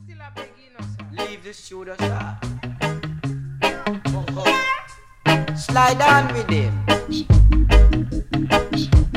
still a begging us, sir. Leave the studio, sir. Come. Slide on with him.